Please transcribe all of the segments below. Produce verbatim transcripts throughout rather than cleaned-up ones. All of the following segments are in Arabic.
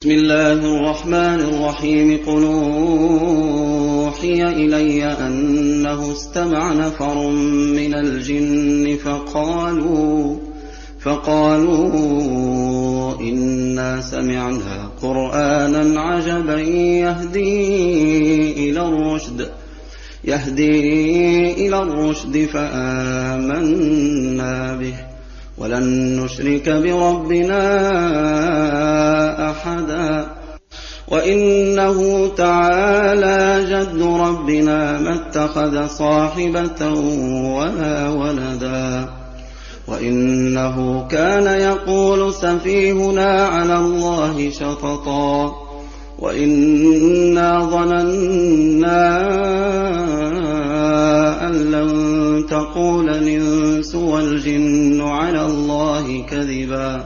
بسم الله الرحمن الرحيم قل أوحي إلي أنه استمع نفر من الجن فقالوا فقالوا إنا سمعنا قرآنا عجبا يهدي إلى الرشد يهدي إلى الرشد فآمنا به ولن نشرك بربنا أحدا وإنه تعالى جد ربنا ما اتخذ صاحبة ولا ولدا وإنه كان يقول سفيهنا على الله شططا وإنا ظننا أن لن تقول الإنس والجن على الله كذبا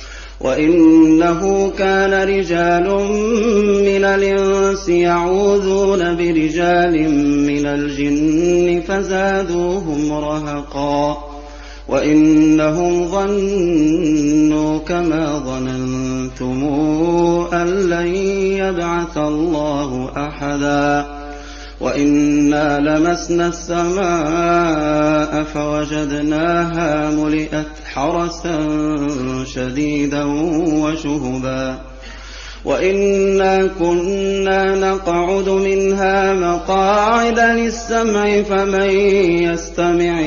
وإنه كان رجال من الإنس يعوذون برجال من الجن فزادوهم رهقا وإنهم ظنوا كما ظننتم أن لن يبعث الله أحدا وإنا لمسنا السماء فوجدناها ملئت حرسا شديدا وشهبا وإنا كنا نقعد منها مقاعد للسمع فمن يستمع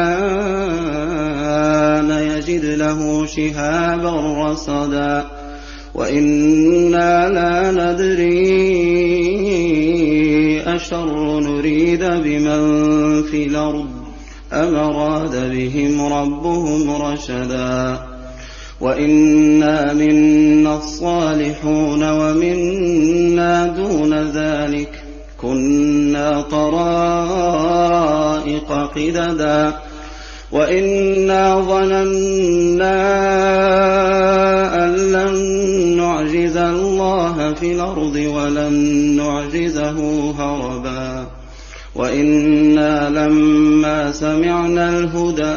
الآن يجد له شهابا رصدا وإنا لا ندري أشر نريد بمن في الأرض أم أراد بهم ربهم رشدا وإنا منا الصالحون ومنا دون ذلك كنا طرائق قددا وإنا ظننا أن لن نعجز الله في الأرض ولن نعجزه هربا وإنا لما سمعنا الهدى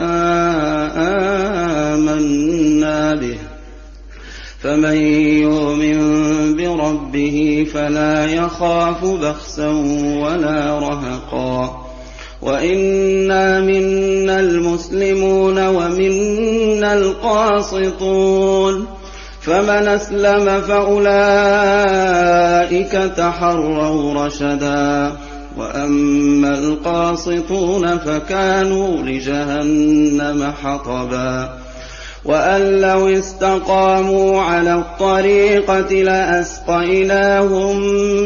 آمنا به فمن يؤمن بربه فلا يخاف بخسا ولا رهقا وإنا منا المسلمون ومنا القاسطون فمن أسلم فأولئك تحروا رشدا وأما القاسطون فكانوا لجهنم حطبا وأن لو استقاموا على الطريقة لأسقيناهم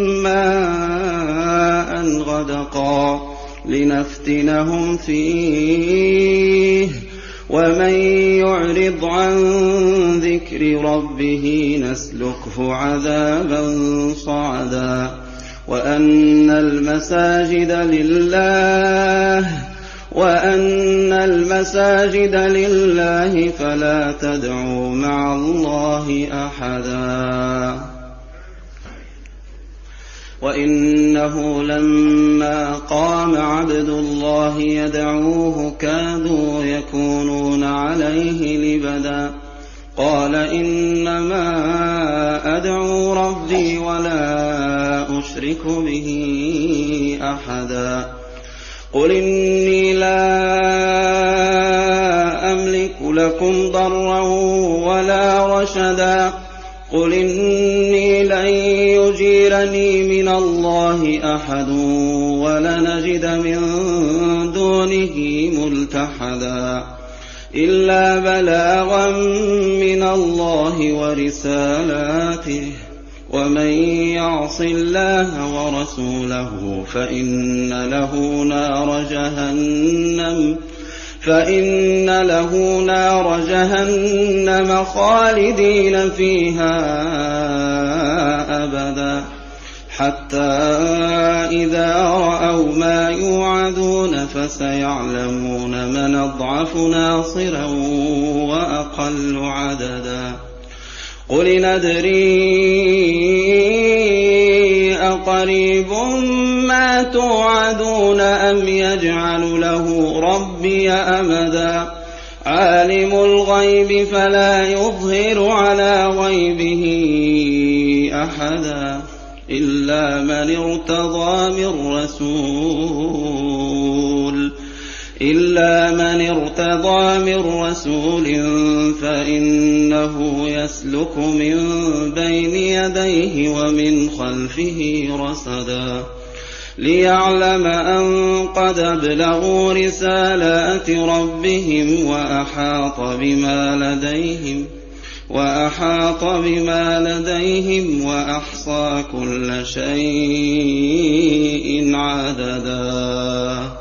ماء غدقا لنفتنهم فيه ومن يعرض عن ذكر ربه نسلكه عذابا صعدا وأن المساجد لله وأن المساجد لله فلا تدعوا مع الله أحدا وإنه لما قام عبد الله يدعوه كادوا يكونون عليه لبدا قال إنما أدعو ربي ولا أشرك به أحدا قل إني لا أملك لكم ضرا ولا رشدا قل إني لن يجيرني من الله أحد ولنجد من دونه ملتحدا إلا بلاغا من الله ورسالاته ومن يعص الله ورسوله فإن له نار جهنم فإن له نار جهنم خالدين فيها أبدا حتى إذا رأوا ما يوعدون فسيعلمون من أضعف ناصرا وأقل عددا قل ندري أقريب ما توعدون أم يجعل له ربي أمدا عالم الغيب فلا يظهر على غيبه أحدا إلا من ارتضى من رسول إلا من ارتضى من رسول فإنه يسلك من بين يديه ومن خلفه رصدا ليعلم أن قد أبلغوا رسالات ربهم وأحاط بما لديهم وأحاط بما لديهم وأحصى كل شيء عددا.